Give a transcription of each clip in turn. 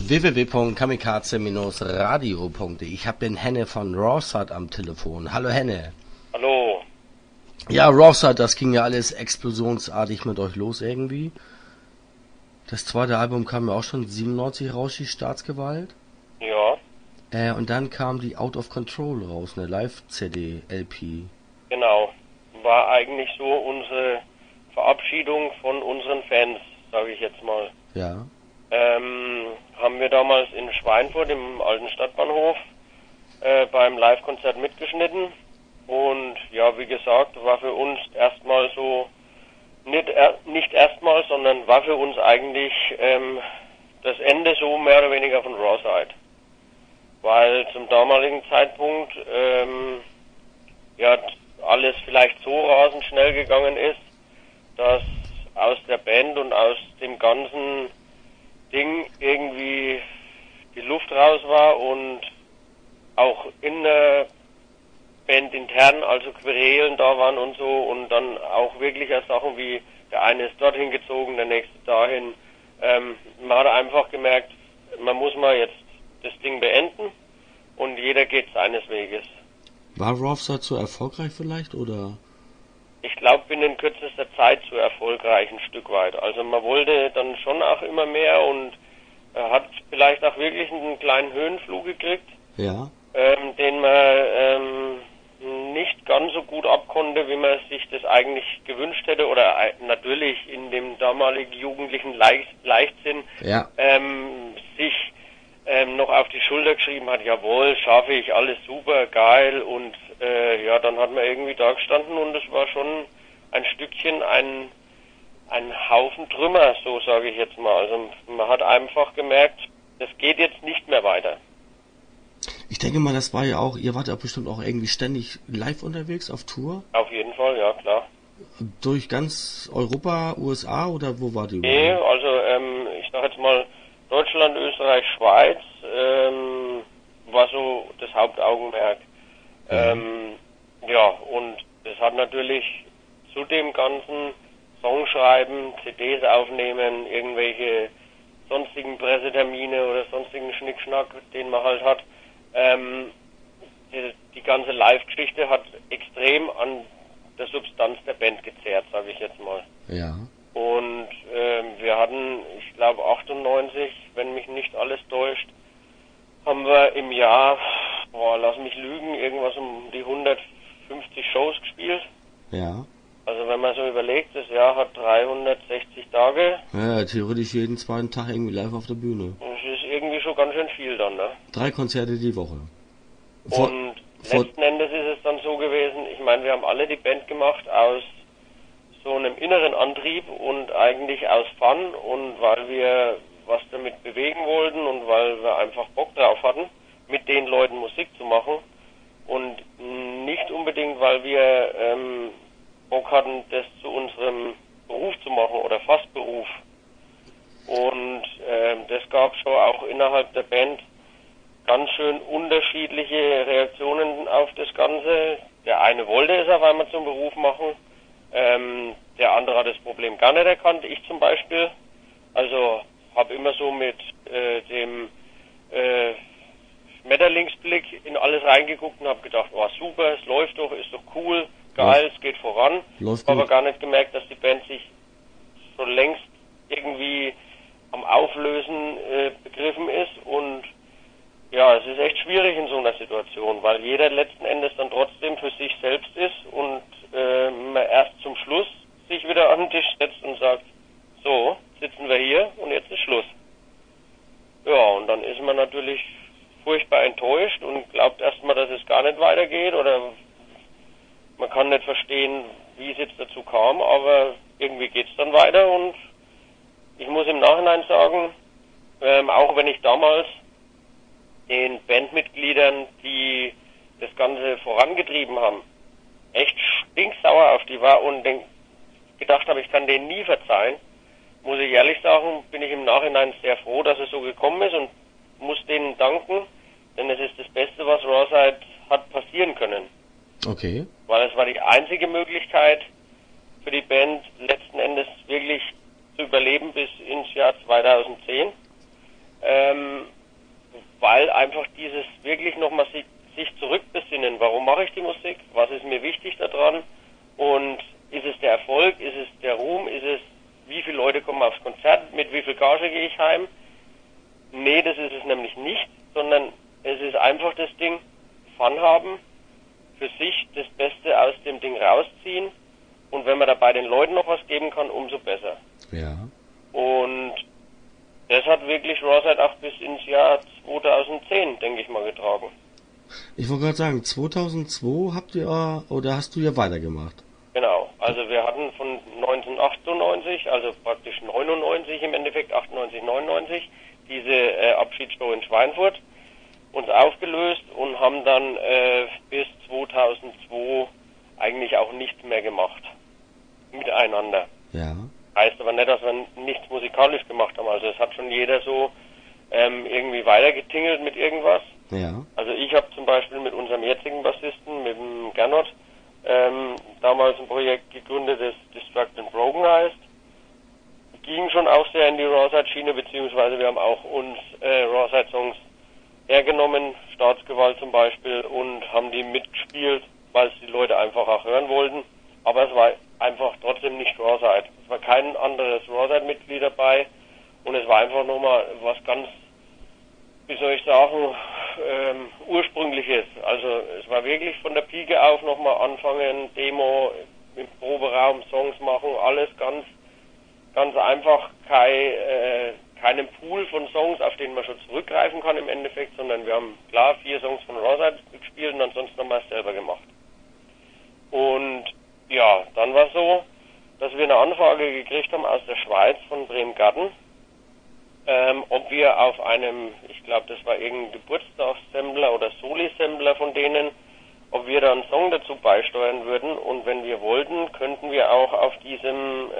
www.kamikaze-radio.de. Ich habe den Henne von Rawside am Telefon. Hallo Henne. Hallo. Ja, Rawside, das ging ja alles explosionsartig mit euch los irgendwie. Das zweite Album kam ja auch schon 97 raus, die Staatsgewalt. Ja. Und dann kam die Out of Control raus, eine Live-CD, LP. Genau. War eigentlich so unsere Verabschiedung von unseren Fans, sage ich jetzt mal. Ja. Haben wir damals in Schweinfurt im alten Stadtbahnhof beim Live-Konzert mitgeschnitten. Und ja, wie gesagt, war für uns erstmal so, nicht erstmal, sondern war für uns eigentlich das Ende so mehr oder weniger von Rawside. Weil zum damaligen Zeitpunkt ja alles vielleicht so rasend schnell gegangen ist, dass aus der Band und aus dem ganzen Ding irgendwie die Luft raus war und auch in der Band intern, also Querelen da waren und so, und dann auch wirklich Sachen wie der eine ist dorthin gezogen, der nächste dahin. Man hat einfach gemerkt, man muss mal jetzt das Ding beenden und jeder geht seines Weges. War Rawside so erfolgreich vielleicht, oder? Ich glaube, binnen kürzester Zeit so erfolgreich ein Stück weit. Also man wollte dann schon auch immer mehr und hat vielleicht auch wirklich einen kleinen Höhenflug gekriegt, Ja. den man nicht ganz so gut abkonnte, wie man sich das eigentlich gewünscht hätte, oder natürlich in dem damaligen jugendlichen Leichtsinn Ja. sich noch auf die Schulter geschrieben hat, jawohl, schaffe ich, alles super, geil, und ja, dann hat man irgendwie da gestanden und es war schon ein Stückchen ein Haufen Trümmer, so sage ich jetzt mal. Also man hat einfach gemerkt, das geht jetzt nicht mehr weiter. Ich denke mal, das war ja auch, ihr wart ja bestimmt auch irgendwie ständig live unterwegs auf Tour? Auf jeden Fall, ja, klar. Durch ganz Europa, USA, oder wo wart ihr? Nee, also ich sag jetzt mal Deutschland, Österreich, Schweiz war so das Hauptaugenmerk. Ja, und das hat natürlich zu dem ganzen Songschreiben, CDs aufnehmen, irgendwelche sonstigen Pressetermine oder sonstigen Schnickschnack, den man halt hat, die ganze Live-Geschichte hat extrem an der Substanz der Band gezehrt, sage ich jetzt mal. Ja. Und wir hatten, ich glaube 98, wenn mich nicht alles täuscht, haben wir im Jahr, lass mich lügen, irgendwas um die 150 Shows gespielt. Ja. Also wenn man so überlegt, das Jahr hat 360 Tage. Ja, theoretisch jeden zweiten Tag irgendwie live auf der Bühne. Das ist irgendwie schon ganz schön viel dann, ne? 3 Konzerte die Woche. Und letzten Endes ist es dann so gewesen, ich meine, wir haben alle die Band gemacht aus so einem inneren Antrieb und eigentlich aus Fun und weil wir was damit bewegen wollten und weil wir einfach Bock drauf hatten, mit den Leuten Musik zu machen und nicht unbedingt, weil wir Bock hatten, das zu unserem Beruf zu machen oder fast Beruf. Und das gab schon auch innerhalb der Band ganz schön unterschiedliche Reaktionen auf das Ganze. Der eine wollte es auf einmal zum Beruf machen, der andere hat das Problem gar nicht erkannt, ich zum Beispiel. Also habe immer so mit dem Schmetterlingsblick in alles reingeguckt und habe gedacht, oh super, es läuft doch, ist doch cool, geil, es geht voran. Läuft aber gut. gar nicht gemerkt, dass die Band sich schon längst irgendwie am Auflösen begriffen ist und ja, es ist echt schwierig in so einer Situation, weil jeder letzten Endes dann trotzdem für sich selbst ist und man erst zum Schluss sich wieder an den Tisch setzt und sagt, so, sitzen wir hier und jetzt ist Schluss. Ja, und dann ist man natürlich furchtbar enttäuscht und glaubt erstmal, dass es gar nicht weitergeht oder man kann nicht verstehen, wie es jetzt dazu kam, aber irgendwie geht's dann weiter und ich muss im Nachhinein sagen, auch wenn ich damals den Bandmitgliedern, die das Ganze vorangetrieben haben, echt stinksauer auf die war und gedacht habe, ich kann denen nie verzeihen, muss ich ehrlich sagen, bin ich im Nachhinein sehr froh, dass es so gekommen ist und muss denen danken, denn es ist das Beste, was Rawside hat passieren können. Okay. Weil es war die einzige Möglichkeit für die Band, letzten Endes wirklich zu überleben bis ins Jahr 2010. weil einfach dieses wirklich nochmal sich zurückbesinnen, warum mache ich die Musik, was ist mir wichtig daran und ist es der Erfolg, ist es der Ruhm, ist es, wie viele Leute kommen aufs Konzert, mit wie viel Gage gehe ich heim? Nee, das ist es nämlich nicht, sondern es ist einfach das Ding, Fun haben, für sich das Beste aus dem Ding rausziehen und wenn man dabei den Leuten noch was geben kann, umso besser. Ja. Und das hat wirklich Rawside auch bis ins Jahr 2010, denke ich mal, getragen. Ich wollte gerade sagen, 2002 habt ihr, oder hast du ja weitergemacht? Genau, also wir hatten von 1998, also praktisch 99 im Endeffekt, 98, 99, diese Abschiedsshow in Schweinfurt uns aufgelöst und haben dann bis 2002 eigentlich auch nichts mehr gemacht. Miteinander. Ja. Heißt aber nicht, dass wir nichts musikalisch gemacht haben. Also es hat schon jeder so irgendwie weitergetingelt mit irgendwas. Ja. Also ich habe zum Beispiel mit unserem jetzigen Bassisten, mit dem Gernot, damals ein Projekt gegründet, das Destruct and Broken heißt. Ging schon auch sehr in die Rawside-Schiene, beziehungsweise wir haben auch uns Rawside-Songs hergenommen, Staatsgewalt zum Beispiel, und haben die mitgespielt, weil es die Leute einfach auch hören wollten. Aber es war einfach trotzdem nicht Rawside. Es war kein anderes Rawside-Mitglied dabei und es war einfach nochmal was ganz, wie soll ich sagen, Ursprüngliches. Also es war wirklich von der Pike auf nochmal anfangen, Demo im Proberaum, Songs machen, alles ganz einfach, keinen Pool von Songs, auf den man schon zurückgreifen kann im Endeffekt, sondern wir haben klar 4 Songs von Rawside gespielt und ansonsten haben wir es selber gemacht. Und ja, dann war es so, dass wir eine Anfrage gekriegt haben aus der Schweiz von Bremgarten, ob wir auf einem, ich glaube das war irgendein Geburtstagssembler oder Soli-Sembler von denen, ob wir da einen Song dazu beisteuern würden und wenn wir wollten, könnten wir auch auf diesem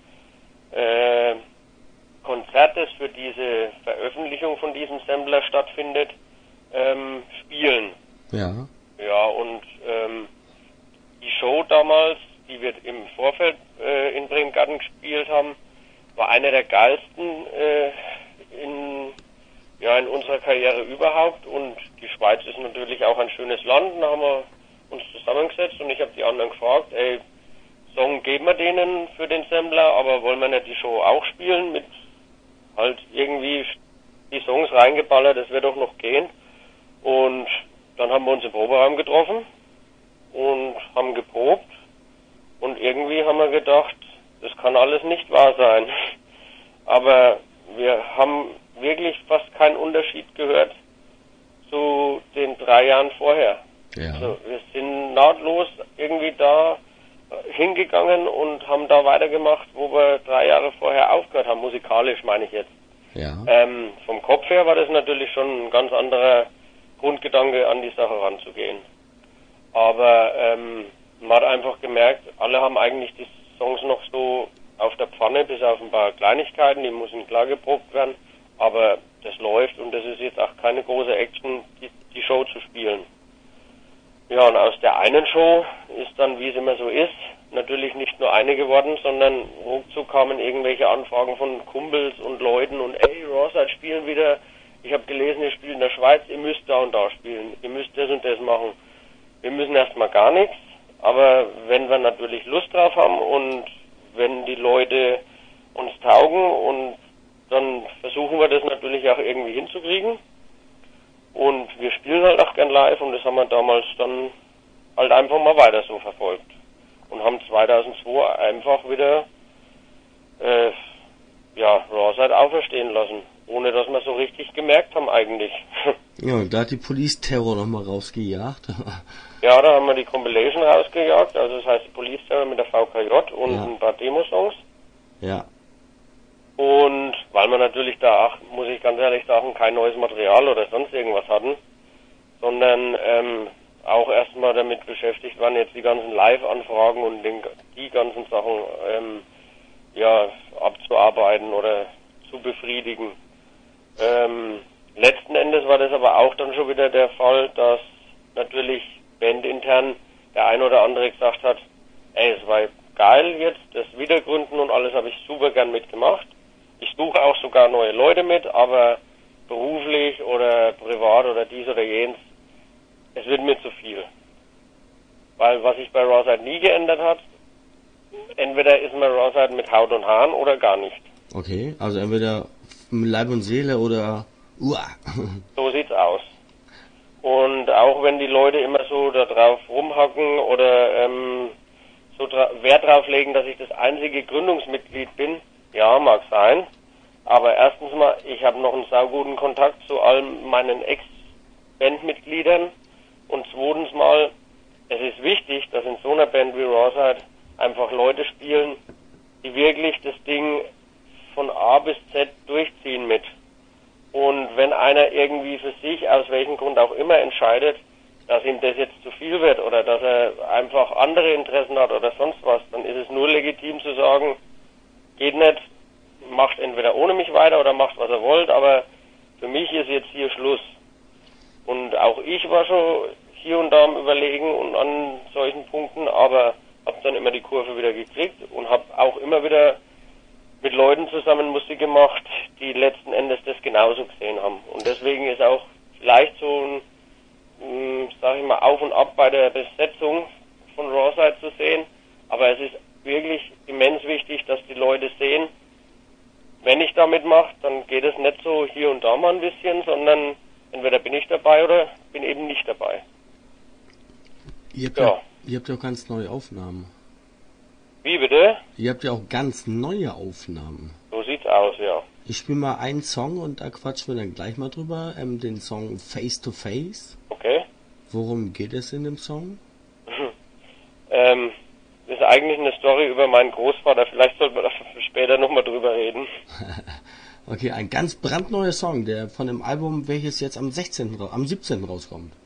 Konzert, das für diese Veröffentlichung von diesem Sampler stattfindet, spielen. Ja. Ja, und die Show damals, die wir im Vorfeld in Bremgarten gespielt haben, war eine der geilsten in unserer Karriere überhaupt. Und die Schweiz ist natürlich auch ein schönes Land. Da haben wir uns zusammengesetzt und ich habe die anderen gefragt, ey, Song geben wir denen für den Sampler, aber wollen wir nicht die Show auch spielen mit halt irgendwie die Songs reingeballert, das wird doch noch gehen. Und dann haben wir uns im Proberaum getroffen und haben geprobt und irgendwie haben wir gedacht, das kann alles nicht wahr sein. Aber wir haben wirklich fast keinen Unterschied gehört zu den 3 Jahren vorher. Ja. Also wir sind nahtlos irgendwie da hingegangen und haben da weitergemacht, wo wir 3 Jahre vorher aufgehört haben, musikalisch meine ich jetzt. Ja. Vom Kopf her war das natürlich schon ein ganz anderer Grundgedanke, an die Sache ranzugehen. Aber man hat einfach gemerkt, alle haben eigentlich die Songs noch so auf der Pfanne, bis auf ein paar Kleinigkeiten, die müssen klar geprobt werden, aber das läuft und das ist jetzt auch keine große Action, die Show zu spielen. Ja, und aus der einen Show ist dann, wie es immer so ist, natürlich nicht nur eine geworden, sondern ruckzuck kamen irgendwelche Anfragen von Kumpels und Leuten und ey, Rawside spielen wieder, ich habe gelesen, ihr spielt in der Schweiz, ihr müsst da und da spielen, ihr müsst das und das machen. Wir müssen erstmal gar nichts, aber wenn wir natürlich Lust drauf haben und wenn die Leute uns taugen und dann versuchen wir das natürlich auch irgendwie hinzukriegen. Und wir spielen halt auch gern live und das haben wir damals dann halt einfach mal weiter so verfolgt. Und haben 2002 einfach wieder Rawside auferstehen lassen, ohne dass wir so richtig gemerkt haben eigentlich. Ja, und da hat die Police Terror nochmal rausgejagt. Ja, da haben wir die Compilation rausgejagt, also das heißt die Police Terror mit der VKJ und ein paar Demo-Songs. Ja. Und weil wir natürlich da auch, muss ich ganz ehrlich sagen, kein neues Material oder sonst irgendwas hatten, sondern auch erstmal damit beschäftigt waren, jetzt die ganzen Live-Anfragen und die ganzen Sachen abzuarbeiten oder zu befriedigen. Letzten Endes war das aber auch dann schon wieder der Fall, dass natürlich bandintern der ein oder andere gesagt hat, ey, es war geil jetzt, das Wiedergründen und alles habe ich super gern mitgemacht. Ich suche auch sogar neue Leute mit, aber beruflich oder privat oder dies oder jenes, es wird mir zu viel. Weil was sich bei Rawside nie geändert hat, entweder ist man Rawside mit Haut und Haaren oder gar nicht. Okay, also entweder mit Leib und Seele oder uah. So sieht's aus. Und auch wenn die Leute immer so da drauf rumhacken oder so Wert drauf legen, dass ich das einzige Gründungsmitglied bin, ja, mag sein. Aber erstens mal, ich habe noch einen sauguten Kontakt zu allen meinen Ex-Bandmitgliedern. Und zweitens mal, es ist wichtig, dass in so einer Band wie Rawside einfach Leute spielen, die wirklich das Ding von A bis Z durchziehen mit. Und wenn einer irgendwie für sich, aus welchem Grund auch immer, entscheidet, dass ihm das jetzt zu viel wird oder dass er einfach andere Interessen hat oder sonst was, dann ist es nur legitim zu sagen, geht nicht, macht entweder ohne mich weiter oder macht, was er wollt, aber für mich ist jetzt hier Schluss. Und auch ich war schon hier und da am Überlegen und an solchen Punkten, aber habe dann immer die Kurve wieder gekriegt und habe auch immer wieder mit Leuten zusammen Musik gemacht, die letzten Endes das genauso gesehen haben. Und deswegen ist auch vielleicht so ein, sag ich mal, Auf und Ab bei der Besetzung von Rawside zu sehen. Aber es ist wirklich immens wichtig, dass die Leute sehen, wenn ich da mitmache, dann geht es nicht so hier und da mal ein bisschen, sondern entweder bin ich dabei oder bin eben nicht dabei. Ihr habt ja auch ganz neue Aufnahmen. Wie bitte? Ihr habt ja auch ganz neue Aufnahmen. So sieht's aus, ja. Ich spiele mal einen Song und da quatschen wir dann gleich mal drüber. Den Song Face to Face. Okay. Worum geht es in dem Song? Ist eigentlich eine Story über meinen Großvater. Vielleicht sollten wir da später nochmal drüber reden. Okay, ein ganz brandneuer Song, der von dem Album, welches jetzt am 17. rauskommt.